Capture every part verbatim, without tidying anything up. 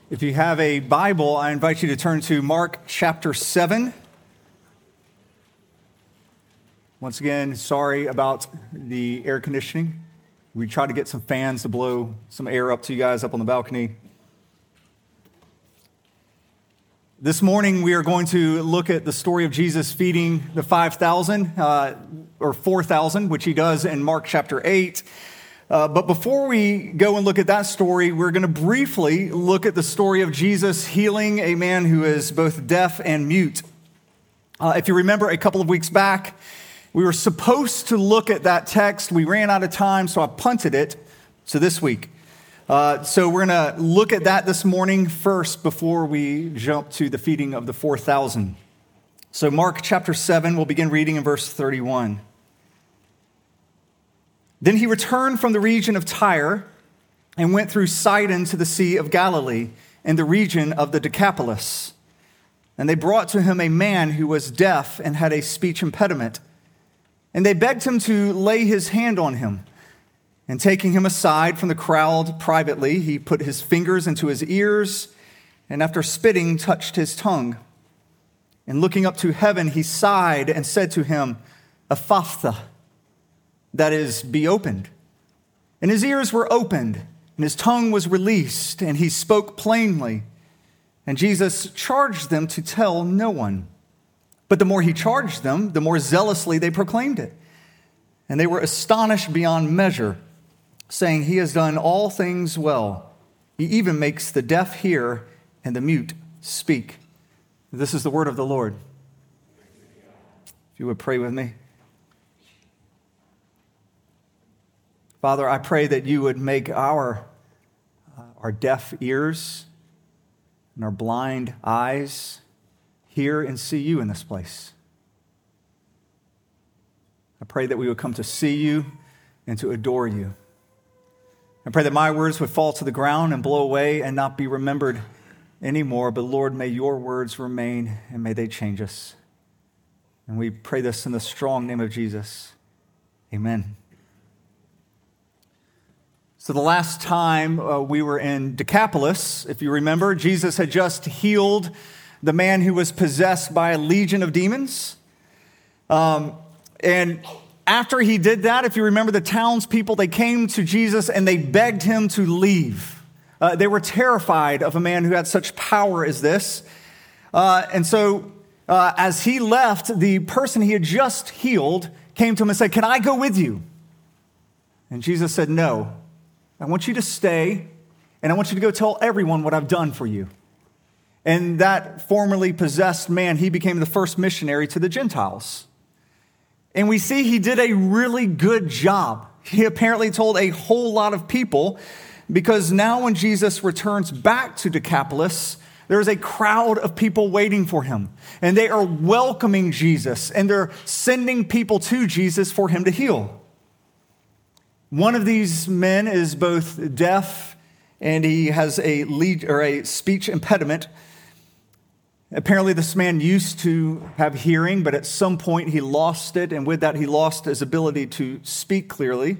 If you have a Bible, I invite you to turn to Mark chapter seven. Once again, sorry about the air conditioning. We tried to get some fans to blow some air up to you guys up on the balcony. This morning, we are going to look at the story of Jesus feeding the five thousand, uh, or four thousand, which he does in Mark chapter eight. Uh, but before we go and look at that story, we're going to briefly look at the story of Jesus healing a man who is both deaf and mute. Uh, if you remember a couple of weeks back, we were supposed to look at that text. We ran out of time, so I punted it to this week. Uh, so we're going to look at that this morning first before we jump to the feeding of the four thousand. So Mark chapter seven, we'll begin reading in verse thirty-one. Then he returned from the region of Tyre and went through Sidon to the Sea of Galilee in the region of the Decapolis. And they brought to him a man who was deaf and had a speech impediment. And they begged him to lay his hand on him. And taking him aside from the crowd privately, he put his fingers into his ears, and after spitting, touched his tongue. And looking up to heaven, he sighed and said to him, "Ephphatha," that is, be opened. And his ears were opened, and his tongue was released, and he spoke plainly. And Jesus charged them to tell no one. But the more he charged them, the more zealously they proclaimed it. And they were astonished beyond measure, saying, "He has done all things well. He even makes the deaf hear and the mute speak." This is the word of the Lord. If you would pray with me. Father, I pray that you would make our, uh, our deaf ears and our blind eyes hear and see you in this place. I pray that we would come to see you and to adore you. I pray that my words would fall to the ground and blow away and not be remembered anymore. But Lord, may your words remain and may they change us. And we pray this in the strong name of Jesus. Amen. So the last time uh, we were in Decapolis, if you remember, Jesus had just healed the man who was possessed by a legion of demons. Um, and after he did that, if you remember, the townspeople, they came to Jesus and they begged him to leave. Uh, they were terrified of a man who had such power as this. Uh, and so uh, as he left, the person he had just healed came to him and said, "Can I go with you?" And Jesus said, "No. I want you to stay, and I want you to go tell everyone what I've done for you." And that formerly possessed man, he became the first missionary to the Gentiles. And we see he did a really good job. He apparently told a whole lot of people, because now when Jesus returns back to Decapolis, there's a crowd of people waiting for him. And they are welcoming Jesus, and they're sending people to Jesus for him to heal. One of these men is both deaf and he has a lead or a speech impediment. Apparently, this man used to have hearing, but at some point he lost it, and with that, he lost his ability to speak clearly.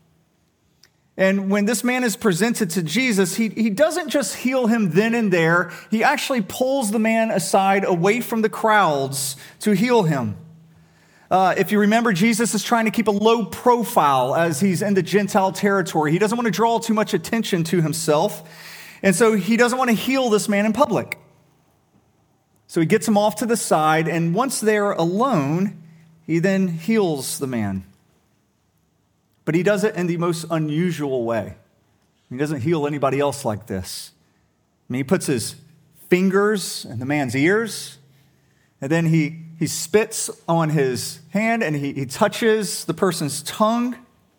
And when this man is presented to Jesus, he, he doesn't just heal him then and there. He actually pulls the man aside away from the crowds to heal him. Uh, if you remember, Jesus is trying to keep a low profile as he's in the Gentile territory. He doesn't want to draw too much attention to himself. And so he doesn't want to heal this man in public. So he gets him off to the side, and once they're alone, he then heals the man. But he does it in the most unusual way. He doesn't heal anybody else like this. I mean, he puts his fingers in the man's ears, and then he He spits on his hand and he, he touches the person's tongue.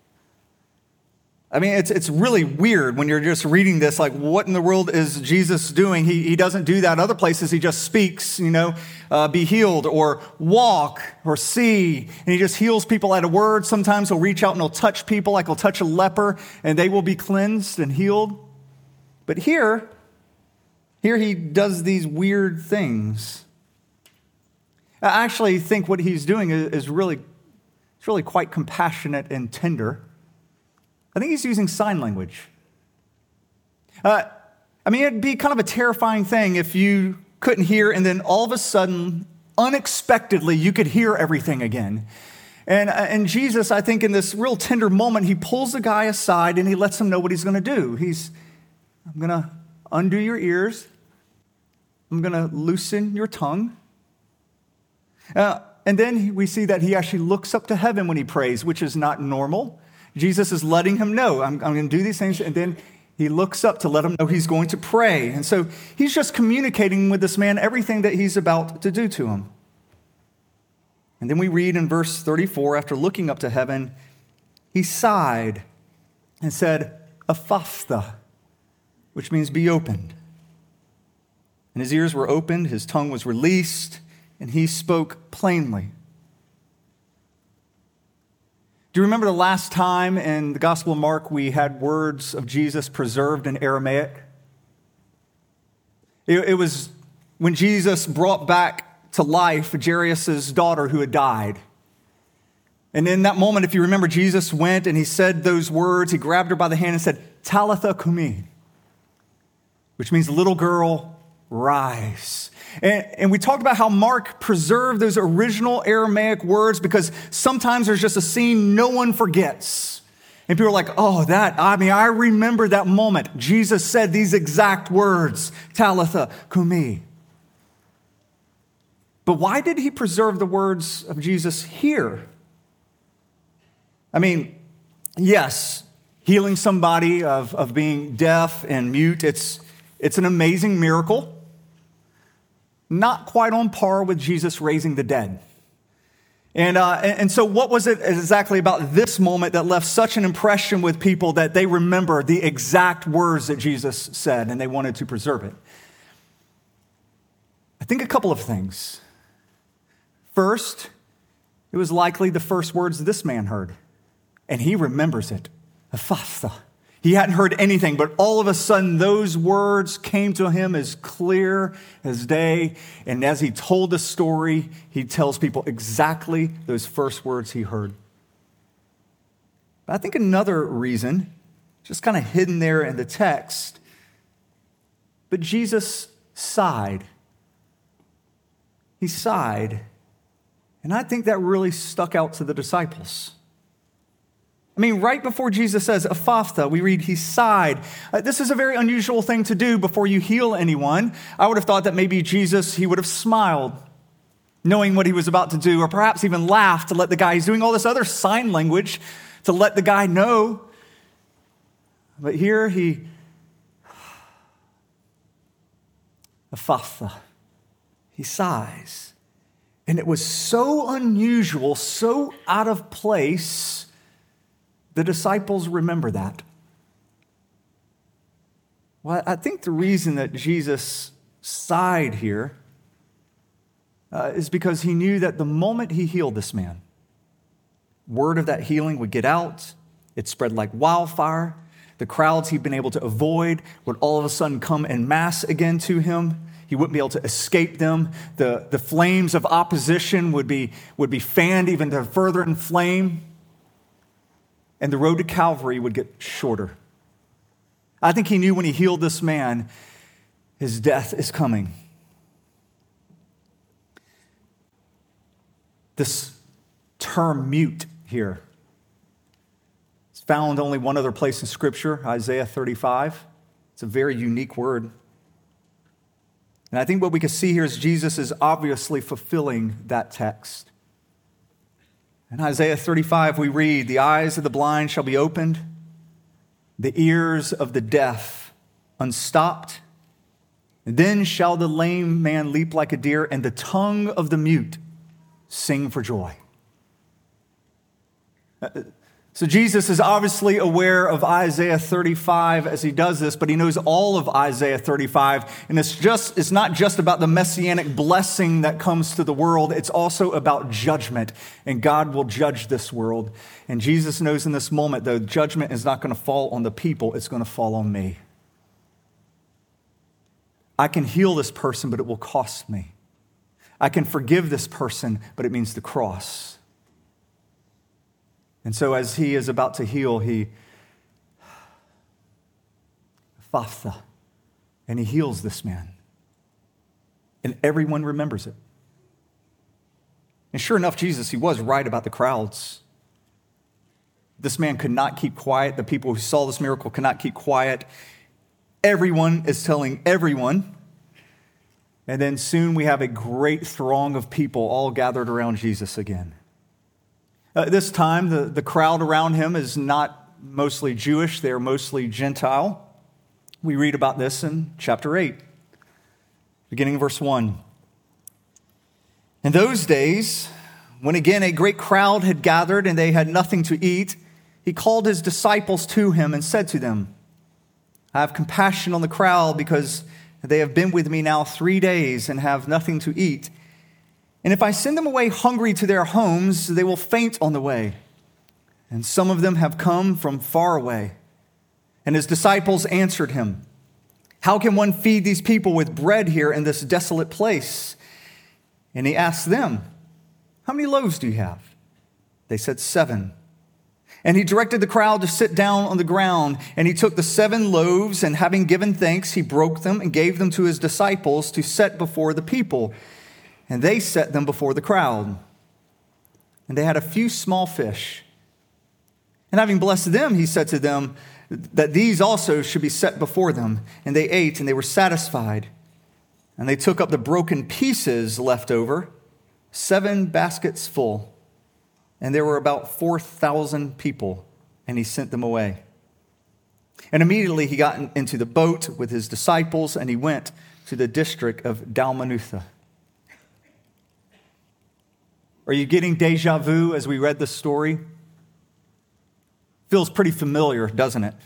I mean, it's it's really weird when you're just reading this, like, what in the world is Jesus doing? He, he doesn't do that other places. He just speaks, you know, uh, be healed or walk or see. And he just heals people at a word. Sometimes he'll reach out and he'll touch people, like he'll touch a leper and they will be cleansed and healed. But here, here he does these weird things. I actually think what he's doing is really, it's really quite compassionate and tender. I think he's using sign language. Uh, I mean, it'd be kind of a terrifying thing if you couldn't hear and then all of a sudden, unexpectedly, you could hear everything again. And, and Jesus, I think in this real tender moment, he pulls the guy aside and he lets him know what he's going to do. He's, I'm going to undo your ears. I'm going to loosen your tongue. Uh, and then we see that he actually looks up to heaven when he prays, which is not normal. Jesus is letting him know, I'm, I'm going to do these things. And then he looks up to let him know he's going to pray. And so he's just communicating with this man everything that he's about to do to him. And then we read in verse thirty-four, after looking up to heaven, he sighed and said, Ephphatha, which means be opened. And his ears were opened, his tongue was released, and he spoke plainly. Do you remember the last time in the Gospel of Mark we had words of Jesus preserved in Aramaic? It, it was when Jesus brought back to life Jairus' daughter who had died. And in that moment, if you remember, Jesus went and he said those words. He grabbed her by the hand and said, Talitha kumi, which means little girl, rise. And, and we talked about how Mark preserved those original Aramaic words because sometimes there's just a scene no one forgets. And people are like, oh, that, I mean, I remember that moment. Jesus said these exact words, Talitha kumi. But why did he preserve the words of Jesus here? I mean, yes, healing somebody of, of being deaf and mute, it's, it's an amazing miracle. Not quite on par with Jesus raising the dead. And, uh, and, and so what was it exactly about this moment that left such an impression with people that they remember the exact words that Jesus said and they wanted to preserve it? I think a couple of things. First, it was likely the first words this man heard, and he remembers it. Ephphatha. He hadn't heard anything, but all of a sudden those words came to him as clear as day, and as he told the story, he tells people exactly those first words he heard. But I think another reason, just kind of hidden there in the text, but Jesus sighed. He sighed. And I think that really stuck out to the disciples. I mean, right before Jesus says, Ephphatha, we read he sighed. Uh, this is a very unusual thing to do before you heal anyone. I would have thought that maybe Jesus, he would have smiled, knowing what he was about to do, or perhaps even laughed to let the guy, he's doing all this other sign language to let the guy know. But here he, Ephphatha, he sighs. And it was so unusual, so out of place, the disciples remember that. Well, I think the reason that Jesus sighed here uh, is because he knew that the moment he healed this man, word of that healing would get out. It spread like wildfire. The crowds he'd been able to avoid would all of a sudden come en masse again to him. He wouldn't be able to escape them. The, the flames of opposition would be, would be fanned even to further inflame. And the road to Calvary would get shorter. I think he knew when he healed this man, his death is coming. This term mute here is found only one other place in Scripture, Isaiah thirty-five. It's a very unique word. And I think what we can see here is Jesus is obviously fulfilling that text. In Isaiah thirty-five, we read, the eyes of the blind shall be opened, the ears of the deaf unstopped. And then shall the lame man leap like a deer, and the tongue of the mute sing for joy. So Jesus is obviously aware of Isaiah thirty-five as he does this, but he knows all of Isaiah thirty-five. And it's just it's not just about the messianic blessing that comes to the world. It's also about judgment. And God will judge this world. And Jesus knows in this moment, though, judgment is not going to fall on the people. It's going to fall on me. I can heal this person, but it will cost me. I can forgive this person, but it means the cross. And so as he is about to heal, he, Ephphatha, And he heals this man. And everyone remembers it. And sure enough, Jesus, he was right about the crowds. This man could not keep quiet. The people who saw this miracle could not keep quiet. Everyone is telling everyone. And then soon we have a great throng of people all gathered around Jesus again. Uh, this time, the, the crowd around him is not mostly Jewish. They're mostly Gentile. We read about this in chapter eight, beginning verse one. In those days, when again a great crowd had gathered and they had nothing to eat, he called his disciples to him and said to them, I have compassion on the crowd because they have been with me now three days and have nothing to eat. And if I send them away hungry to their homes, they will faint on the way. And some of them have come from far away. And his disciples answered him, how can one feed these people with bread here in this desolate place? And he asked them, how many loaves do you have? They said, seven. And he directed the crowd to sit down on the ground. And he took the seven loaves, and having given thanks, he broke them and gave them to his disciples to set before the people. And they set them before the crowd. And they had a few small fish. And having blessed them, he said to them that these also should be set before them. And they ate, and they were satisfied. And they took up the broken pieces left over, seven baskets full. And there were about four thousand people, and he sent them away. And immediately he got in, into the boat with his disciples, and he went to the district of Dalmanutha. Are you getting deja vu as we read this story? Feels pretty familiar, doesn't it?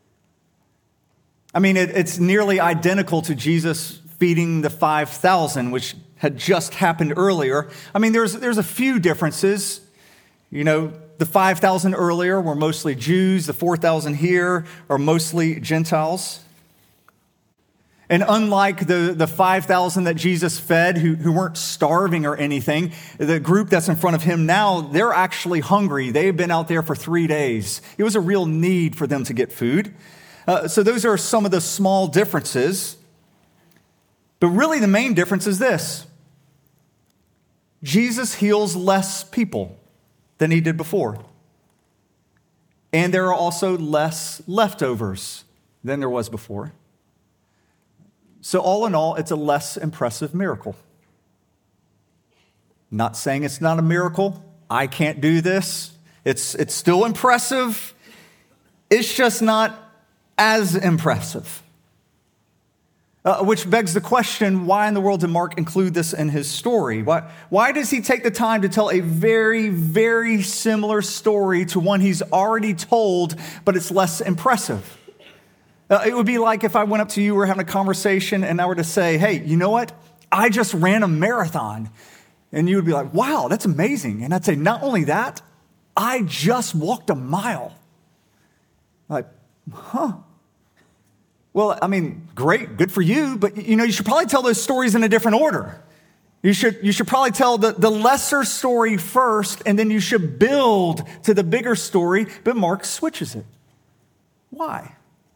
I mean, it, it's nearly identical to Jesus feeding the five thousand, which had just happened earlier. I mean, there's, there's a few differences. You know, the five thousand earlier were mostly Jews. The four thousand here are mostly Gentiles. And unlike the, the five thousand that Jesus fed, who, who weren't starving or anything, the group that's in front of him now, they're actually hungry. They've been out there for three days. It was a real need for them to get food. Uh, so those are some of the small differences. But really the main difference is this. Jesus heals less people than he did before. And there are also less leftovers than there was before. So all in all, it's a less impressive miracle. Not saying it's not a miracle. I can't do this. It's, it's still impressive. It's just not as impressive. Uh, which begs the question, why in the world did Mark include this in his story? Why, why does he take the time to tell a very, very similar story to one he's already told, but it's less impressive? Uh, it would be like if I went up to you, we were having a conversation, and I were to say, hey, you know what? I just ran a marathon. And you would be like, wow, that's amazing. And I'd say, not only that, I just walked a mile. Like, huh? Well, I mean, great, good for you, but you know, you should probably tell those stories in a different order. You should, you should probably tell the, the lesser story first, and then you should build to the bigger story, but Mark switches it. Why?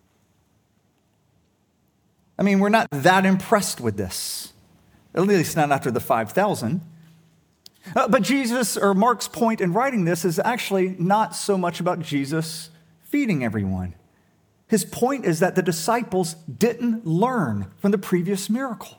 I mean, we're not that impressed with this, at least not after the five thousand. Uh, but Jesus, or Mark's point in writing this, is actually not so much about Jesus feeding everyone. His point is that the disciples didn't learn from the previous miracle.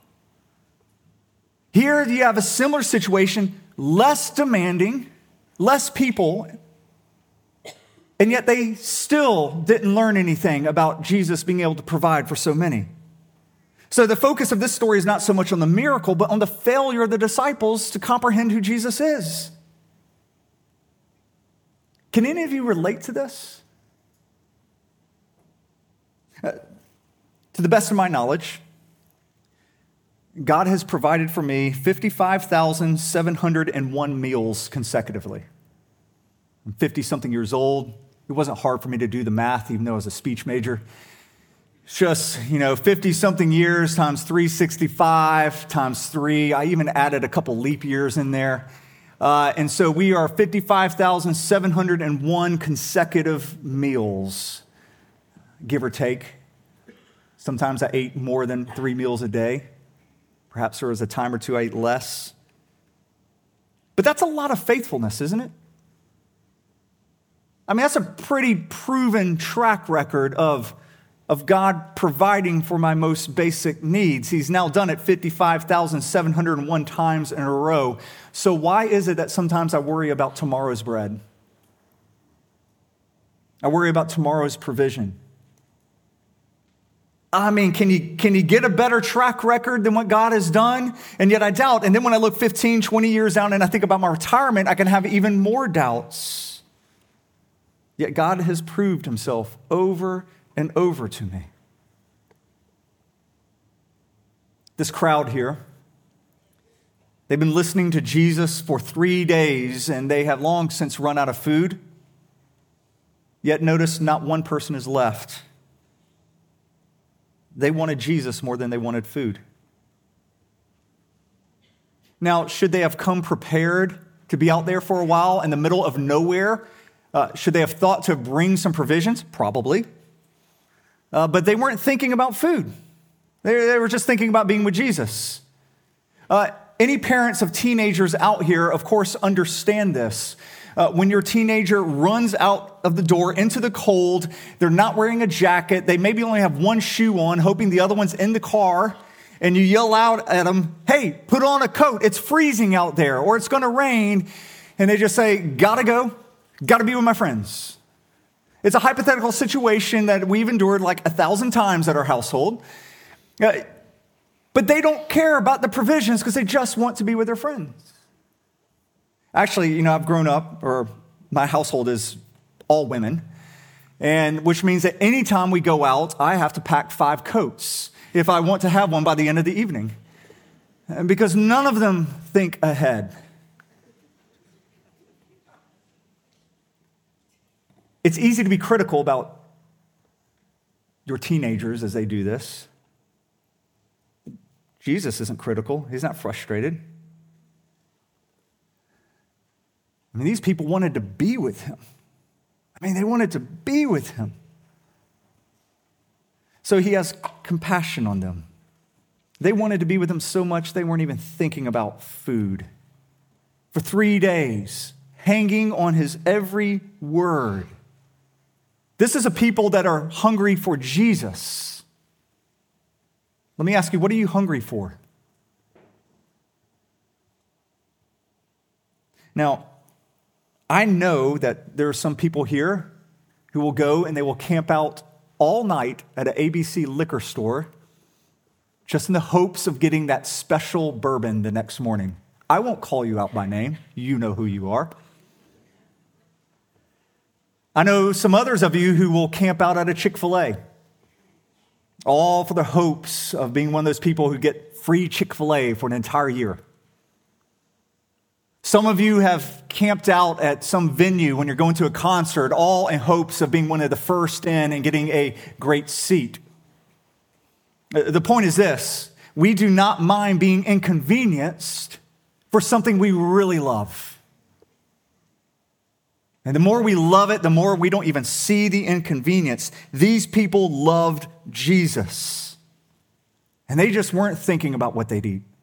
Here you have a similar situation, less demanding, less people, and yet they still didn't learn anything about Jesus being able to provide for so many. So the focus of this story is not so much on the miracle, but on the failure of the disciples to comprehend who Jesus is. Can any of you relate to this? Uh, to the best of my knowledge, God has provided for me fifty-five thousand seven hundred one meals consecutively. I'm fifty-something years old. It wasn't hard for me to do the math, even though I was a speech major. It's just, you know, fifty-something years times three hundred sixty-five times three. I even added a couple leap years in there. Uh, and so we are fifty-five thousand seven hundred one consecutive meals, give or take. Sometimes I ate more than three meals a day. Perhaps there was a time or two I ate less. But that's a lot of faithfulness, isn't it? I mean, that's a pretty proven track record of, of God providing for my most basic needs. He's now done it fifty-five thousand seven hundred one times in a row. So why is it that sometimes I worry about tomorrow's bread? I worry about tomorrow's provision. I mean, can you, can you get a better track record than what God has done? And yet I doubt. And then when I look fifteen, twenty years down and I think about my retirement, I can have even more doubts. Yet God has proved himself over and over to me. This crowd here, they've been listening to Jesus for three days and they have long since run out of food. Yet notice not one person is left. They wanted Jesus more than they wanted food. Now, should they have come prepared to be out there for a while in the middle of nowhere? Uh, should they have thought to bring some provisions? Probably. Uh, but they weren't thinking about food. They, they were just thinking about being with Jesus. Uh, any parents of teenagers out here, of course, understand this. Uh, when your teenager runs out of the door into the cold, they're not wearing a jacket, they maybe only have one shoe on, hoping the other one's in the car, and you yell out at them, hey, put on a coat, it's freezing out there, or it's going to rain, and they just say, gotta go, gotta be with my friends. It's a hypothetical situation that we've endured like a thousand times at our household, uh, but they don't care about the provisions because they just want to be with their friends. Actually, you know, I've grown up, or my household is all women, and which means that anytime we go out, I have to pack five coats if I want to have one by the end of the evening, and because none of them think ahead. It's easy to be critical about your teenagers as they do this. Jesus isn't critical. He's not frustrated. I mean, these people wanted to be with him. I mean, they wanted to be with him. So he has compassion on them. They wanted to be with him so much they weren't even thinking about food. For three days, hanging on his every word. This is a people that are hungry for Jesus. Let me ask you, what are you hungry for? Now, I know that there are some people here who will go and they will camp out all night at an A B C liquor store just in the hopes of getting that special bourbon the next morning. I won't call you out by name. You know who you are. I know some others of you who will camp out at a Chick-fil-A, all for the hopes of being one of those people who get free Chick-fil-A for an entire year. Some of you have camped out at some venue when you're going to a concert, all in hopes of being one of the first in and getting a great seat. The point is this: we do not mind being inconvenienced for something we really love. And the more we love it, the more we don't even see the inconvenience. These people loved Jesus, and they just weren't thinking about what they'd eat.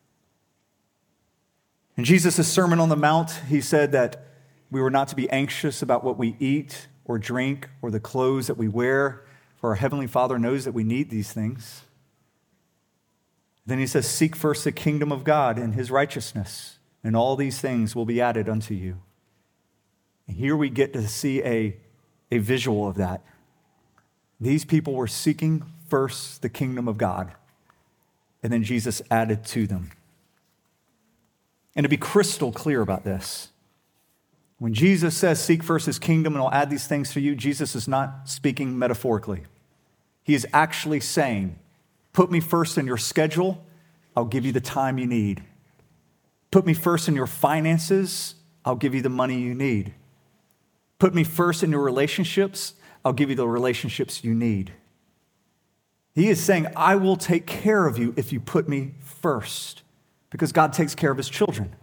In Jesus' Sermon on the Mount, he said that we were not to be anxious about what we eat or drink or the clothes that we wear, for our Heavenly Father knows that we need these things. Then he says, seek first the kingdom of God and his righteousness, and all these things will be added unto you. And here we get to see a, a visual of that. These people were seeking first the kingdom of God, and then Jesus added to them. And to be crystal clear about this, when Jesus says, seek first his kingdom and I'll add these things to you, Jesus is not speaking metaphorically. He is actually saying, put me first in your schedule, I'll give you the time you need. Put me first in your finances, I'll give you the money you need. Put me first in your relationships, I'll give you the relationships you need. He is saying, I will take care of you if you put me first. Because God takes care of his children.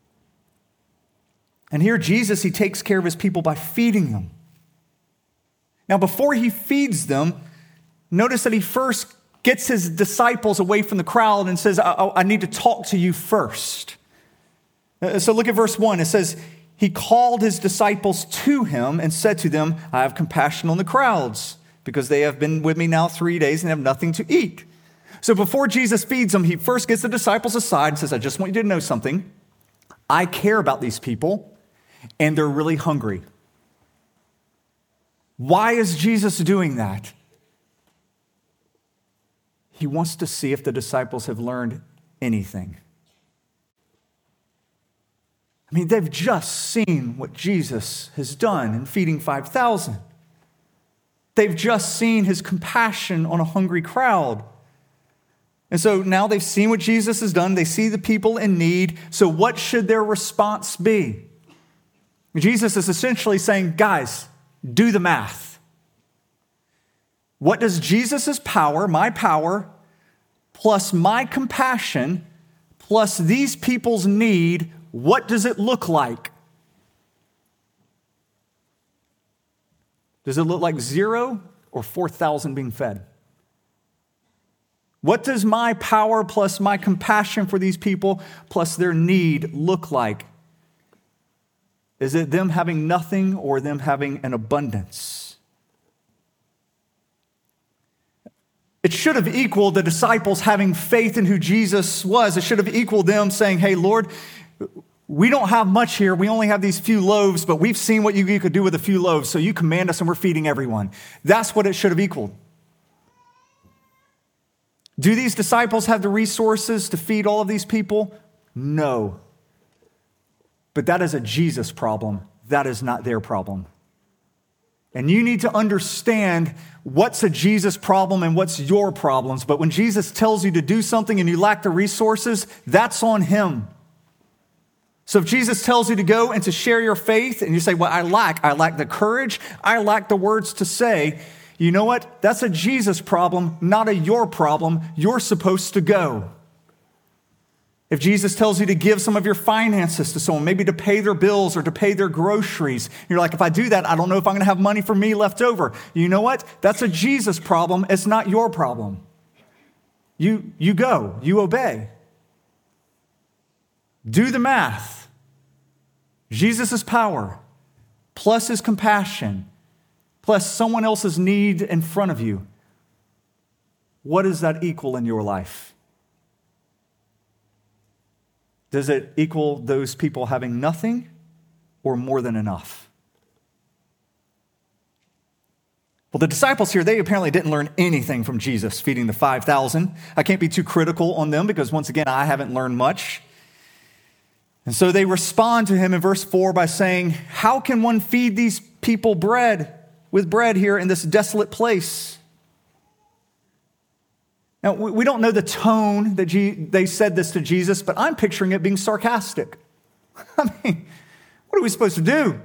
And here Jesus, he takes care of his people by feeding them. Now, before he feeds them, Notice that he first gets his disciples away from the crowd and says, I, I need to talk to you first. So look at verse one. It says, he called his disciples to him and said to them, I have compassion on the crowds because they have been with me now three days and have nothing to eat. So before Jesus feeds them, he first gets the disciples aside and says, I just want you to know something. I care about these people and they're really hungry. Why is Jesus doing that? He wants to see if the disciples have learned anything. I mean, they've just seen what Jesus has done in feeding five thousand. They've just seen his compassion on a hungry crowd. And so now they've seen what Jesus has done. They see the people in need. So what should their response be? Jesus is essentially saying, guys, do the math. What does Jesus' power, my power, plus my compassion, plus these people's need, what does it look like? Does it look like zero or four thousand being fed? What does my power plus my compassion for these people plus their need look like? Is it them having nothing or them having an abundance? It should have equaled the disciples having faith in who Jesus was. It should have equaled them saying, hey, Lord, we don't have much here. We only have these few loaves, but we've seen what you could do with a few loaves, so you command us and we're feeding everyone. That's what it should have equaled. Do these disciples have the resources to feed all of these people? No. But that is a Jesus problem. That is not their problem. And you need to understand what's a Jesus problem and what's your problems. But when Jesus tells you to do something and you lack the resources, that's on him. So if Jesus tells you to go and to share your faith and you say, well, I lack, I lack the courage, I lack the words to say, you know what? That's a Jesus problem, not a your problem. You're supposed to go. If Jesus tells you to give some of your finances to someone, maybe to pay their bills or to pay their groceries, you're like, if I do that, I don't know if I'm going to have money for me left over. You know what? That's a Jesus problem. It's not your problem. You, you go. You obey. Do the math. Jesus' power plus his compassion plus someone else's need in front of you. What does that equal in your life? Does it equal those people having nothing or more than enough? Well, the disciples here, they apparently didn't learn anything from Jesus feeding the five thousand. I can't be too critical on them because, once again, I haven't learned much. And so they respond to him in verse four by saying, how can one feed these people bread with bread here in this desolate place? Now, we don't know the tone that they said this to Jesus, but I'm picturing it being sarcastic. I mean, what are we supposed to do?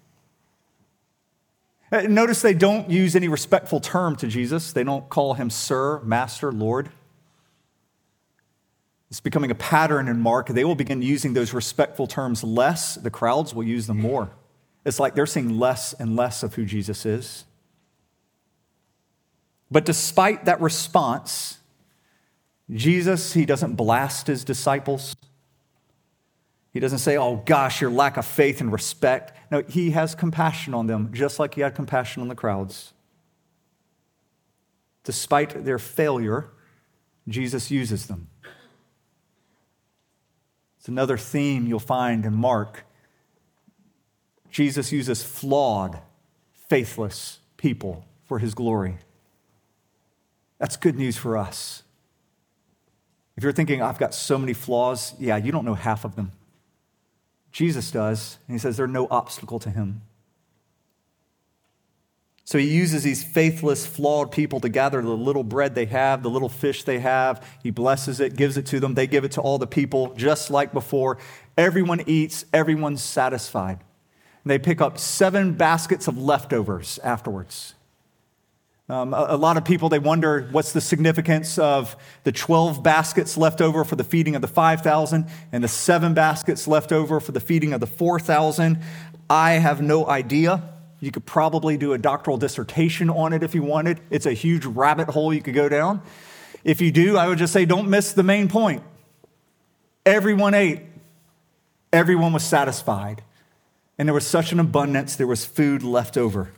Notice they don't use any respectful term to Jesus. They don't call him Sir, Master, Lord. It's becoming a pattern in Mark. They will begin using those respectful terms less. The crowds will use them more. It's like they're seeing less and less of who Jesus is. But despite that response, Jesus, he doesn't blast his disciples. He doesn't say, oh gosh, your lack of faith and respect. No, he has compassion on them, just like he had compassion on the crowds. Despite their failure, Jesus uses them. It's another theme you'll find in Mark. Jesus uses flawed, faithless people for his glory. That's good news for us. If you're thinking, I've got so many flaws, yeah, you don't know half of them. Jesus does, and he says they're no obstacle to him. So he uses these faithless, flawed people to gather the little bread they have, the little fish they have. He blesses it, gives it to them. They give it to all the people, just like before. Everyone eats, everyone's satisfied. And they pick up seven baskets of leftovers afterwards. Um, a, a lot of people, they wonder what's the significance of the twelve baskets left over for the feeding of the five thousand and the seven baskets left over for the feeding of the four thousand. I have no idea. You could probably do a doctoral dissertation on it if you wanted. It's a huge rabbit hole you could go down. If you do, I would just say don't miss the main point. Everyone ate. Everyone was satisfied. And there was such an abundance, there was food left over.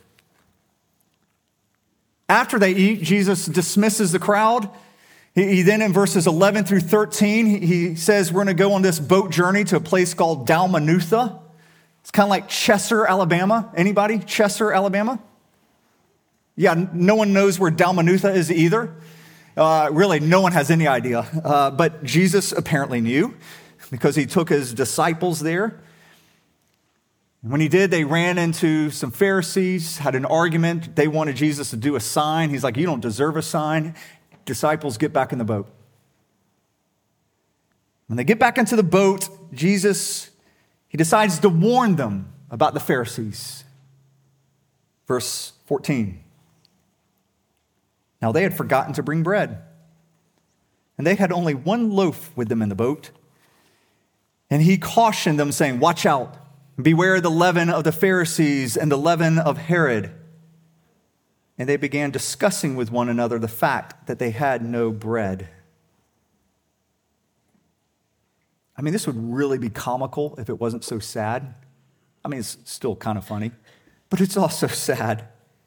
After they eat, Jesus dismisses the crowd. He, he then in verses eleven through thirteen, he, he says we're going to go on this boat journey to a place called Dalmanutha. It's kind of like Chester, Alabama. Anybody? Chester, Alabama? Yeah, no one knows where Dalmanutha is either. Uh, really, no one has any idea. Uh, but Jesus apparently knew because he took his disciples there. And when he did, they ran into some Pharisees, had an argument. They wanted Jesus to do a sign. He's like, you don't deserve a sign. Disciples, get back in the boat. When they get back into the boat, Jesus, he decides to warn them about the Pharisees. Verse fourteen. Now they had forgotten to bring bread, and they had only one loaf with them in the boat. And he cautioned them, saying, watch out. Beware the leaven of the Pharisees and the leaven of Herod. And they began discussing with one another the fact that they had no bread. I mean, this would really be comical if it wasn't so sad. I mean, it's still kind of funny, but it's also sad.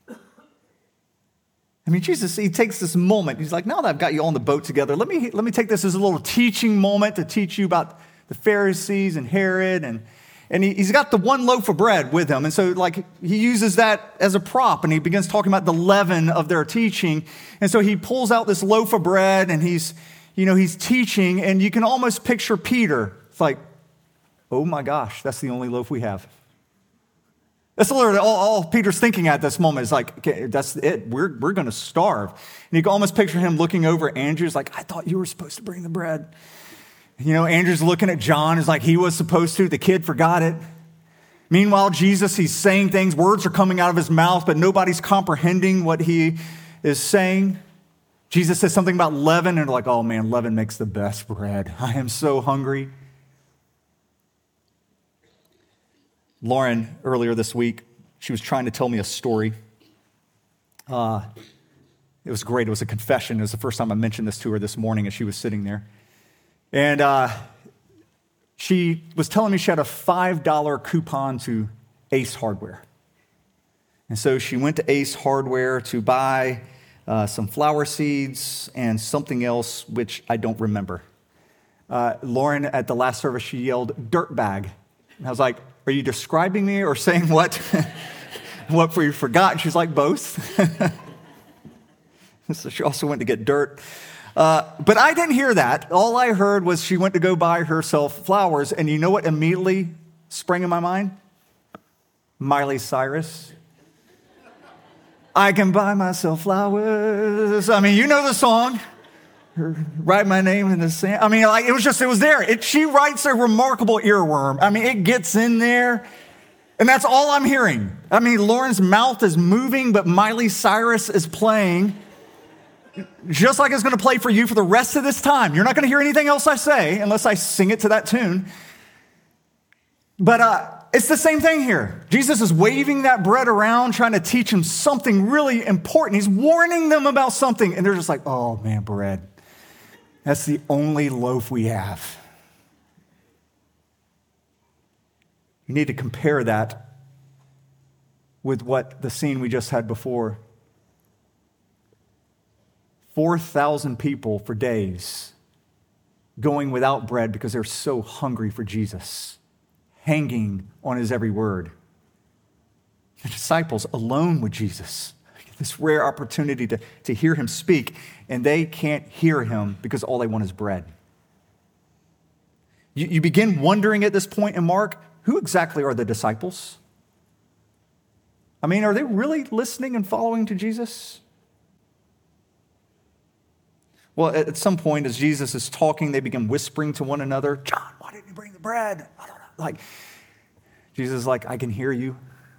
I mean, Jesus, he takes this moment. He's like, now that I've got you all on the boat together, let me, let me take this as a little teaching moment to teach you about the Pharisees and Herod and And he, he's got the one loaf of bread with him. And so like he uses that as a prop and he begins talking about the leaven of their teaching. And so he pulls out this loaf of bread and he's, you know, he's teaching and you can almost picture Peter. It's like, oh my gosh, that's the only loaf we have. That's literally all, all Peter's thinking at this moment is like, okay, that's it. We're, we're going to starve. And you can almost picture him looking over at Andrew's like, I thought you were supposed to bring the bread. You know, Andrew's looking at John is like he was supposed to. The kid forgot it. Meanwhile, Jesus, he's saying things. Words are coming out of his mouth, but nobody's comprehending what he is saying. Jesus says something about leaven, and they're like, oh man, leaven makes the best bread. I am so hungry. Lauren, earlier this week, she was trying to tell me a story. Uh, it was great. It was a confession. It was the first time I mentioned this to her this morning as she was sitting there. And uh, she was telling me she had a five dollar coupon to Ace Hardware. And so she went to Ace Hardware to buy uh, some flower seeds and something else, which I don't remember. Uh, Lauren, at the last service, she yelled, dirt bag. And I was like, are you describing me or saying what? What you forgot? And she's like, both. So she also went to get dirt. Uh, but I didn't hear that. All I heard was she went to go buy herself flowers. And you know what immediately sprang in my mind? Miley Cyrus. I can buy myself flowers. I mean, you know the song. Write my name in the sand. I mean, like it was just, it was there. It, she writes a remarkable earworm. I mean, it gets in there. And that's all I'm hearing. I mean, Lauren's mouth is moving, but Miley Cyrus is playing. Just like it's going to play for you for the rest of this time. You're not going to hear anything else I say unless I sing it to that tune. But uh, it's the same thing here. Jesus is waving that bread around, trying to teach them something really important. He's warning them about something. And they're just like, oh man, bread. That's the only loaf we have. You need to compare that with what the scene we just had before. four thousand people for days going without bread because they're so hungry for Jesus, hanging on his every word. The disciples alone with Jesus, this rare opportunity to, to hear him speak, and they can't hear him because all they want is bread. You, you begin wondering at this point in Mark, who exactly are the disciples? I mean, are they really listening and following to Jesus? Well, at some point, as Jesus is talking, they begin whispering to one another, John, why didn't you bring the bread? I don't know. Like, Jesus is like, I can hear you.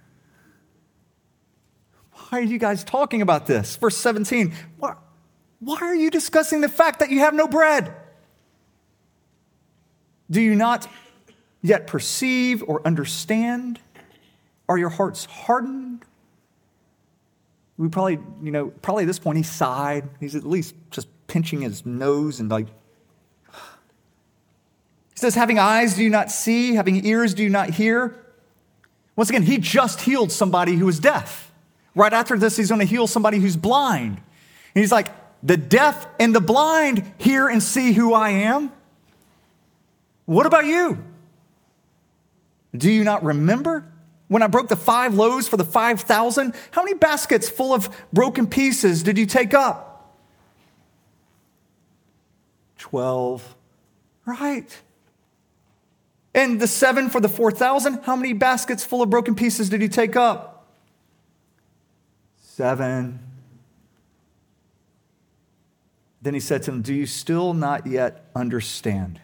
Why are you guys talking about this? Verse seventeen, why, why are you discussing the fact that you have no bread? Do you not yet perceive or understand? Are your hearts hardened? We probably, you know, probably at this point he sighed. He's at least just pinching his nose and like, he says, having eyes do you not see? Having ears do you not hear? Once again, he just healed somebody who was deaf. Right after this, he's going to heal somebody who's blind. And he's like, the deaf and the blind hear and see who I am. What about you? Do you not remember when I broke the five loaves for the five thousand? How many baskets full of broken pieces did you take up? Twelve. Right. And the seven for the four thousand, how many baskets full of broken pieces did you take up? Seven. Then he said to them, do you still not yet understand?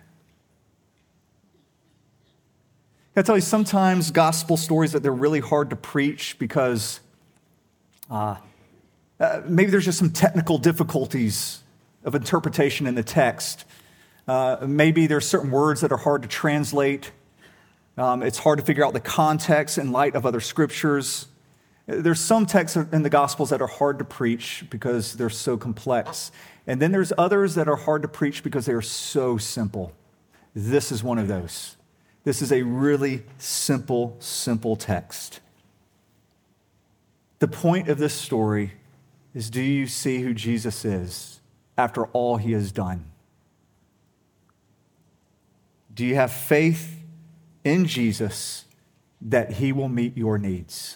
I tell you, sometimes gospel stories that they're really hard to preach because uh, uh, maybe there's just some technical difficulties of interpretation in the text. Uh, maybe there's certain words that are hard to translate. Um, it's hard to figure out the context in light of other scriptures. There's some texts in the Gospels that are hard to preach because they're so complex. And then there's others that are hard to preach because they are so simple. This is one of those. This is a really simple, simple text. The point of this story is, do you see who Jesus is after all he has done? Do you have faith in Jesus that he will meet your needs?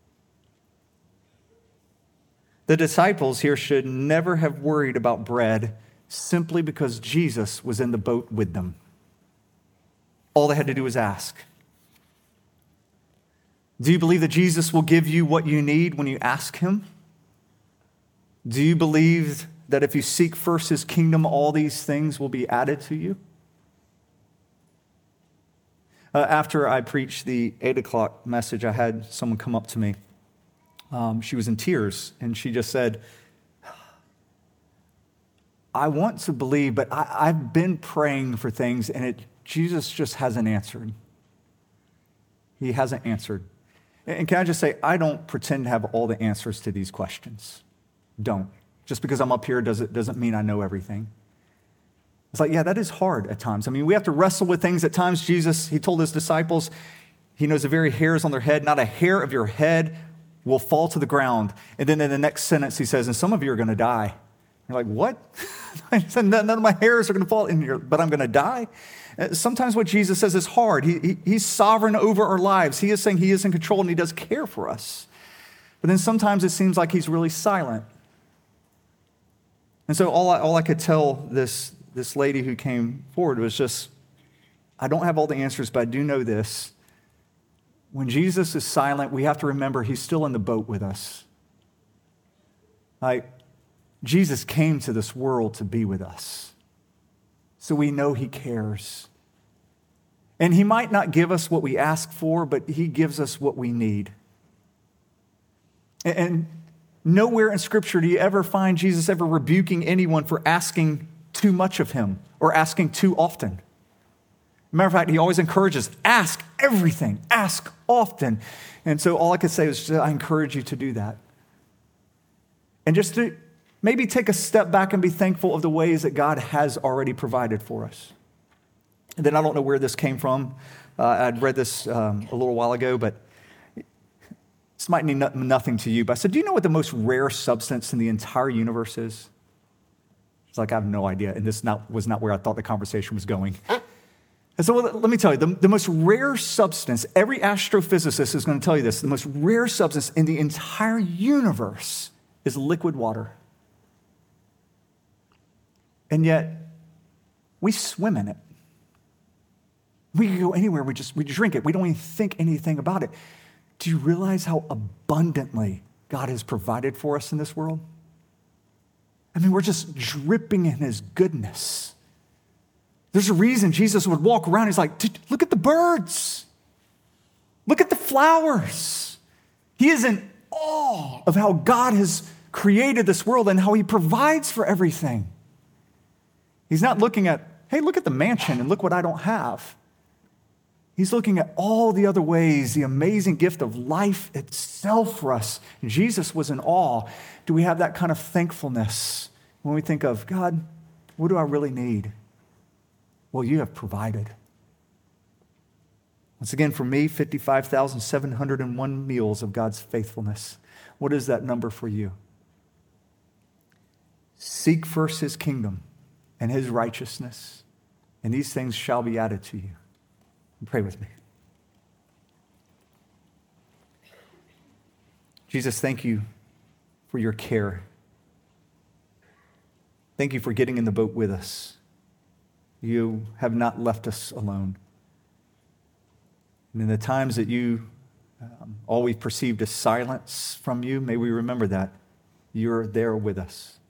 The disciples here should never have worried about bread simply because Jesus was in the boat with them. All they had to do was ask. Do you believe that Jesus will give you what you need when you ask him? Do you believe that if you seek first his kingdom, all these things will be added to you? Uh, after I preached the eight o'clock message, I had someone come up to me. Um, she was in tears, and she just said, I want to believe, but I, I've been praying for things, and it Jesus just hasn't answered. He hasn't answered. And can I just say, I don't pretend to have all the answers to these questions. Don't. Just because I'm up here doesn't, doesn't mean I know everything. It's like, yeah, that is hard at times. I mean, we have to wrestle with things at times. Jesus, he told his disciples, he knows the very hairs on their head. Not a hair of your head will fall to the ground. And then in the next sentence, he says, and some of you are going to die. You're like, what? None of my hairs are going to fall in here, but I'm going to die? Sometimes what Jesus says is hard. He, he, he's sovereign over our lives. He is saying he is in control and he does care for us. But then sometimes it seems like he's really silent. And so all I, all I could tell this, this lady who came forward was just, I don't have all the answers, but I do know this. When Jesus is silent, we have to remember he's still in the boat with us. Like, Jesus came to this world to be with us. So we know he cares. And he might not give us what we ask for, but he gives us what we need. And nowhere in Scripture do you ever find Jesus ever rebuking anyone for asking too much of him or asking too often. Matter of fact, he always encourages, ask everything, ask often. And so all I could say is, I encourage you to do that. And just to maybe take a step back and be thankful of the ways that God has already provided for us. And then I don't know where this came from. Uh, I'd read this um, a little while ago, but this might mean nothing to you. But I said, do you know what the most rare substance in the entire universe is? It's like, I have no idea. And this not, was not where I thought the conversation was going. And so well, let me tell you, the, the most rare substance, every astrophysicist is going to tell you this, the most rare substance in the entire universe is liquid water. And yet, we swim in it. We can go anywhere, we just we drink it. We don't even think anything about it. Do you realize how abundantly God has provided for us in this world? I mean, we're just dripping in his goodness. There's a reason Jesus would walk around. He's like, look at the birds. Look at the flowers. He is in awe of how God has created this world and how he provides for everything. He's not looking at, hey, look at the mansion and look what I don't have. He's looking at all the other ways, the amazing gift of life itself for us. And Jesus was in awe. Do we have that kind of thankfulness when we think of, God, what do I really need? Well, you have provided. Once again, for me, fifty-five thousand seven hundred one meals of God's faithfulness. What is that number for you? Seek first his kingdom and his righteousness, and these things shall be added to you. Pray with me. Jesus, thank you for your care. Thank you for getting in the boat with us. You have not left us alone. And in the times that you um, all we've perceived as silence from you, may we remember that you're there with us.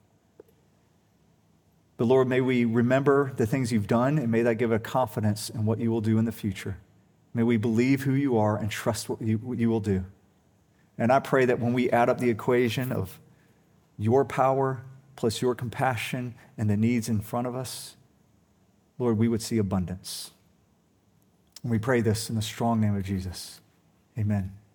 But Lord, may we remember the things you've done, and may that give a confidence in what you will do in the future. May we believe who you are and trust what you, what you will do. And I pray that when we add up the equation of your power plus your compassion and the needs in front of us, Lord, we would see abundance. And we pray this in the strong name of Jesus. Amen.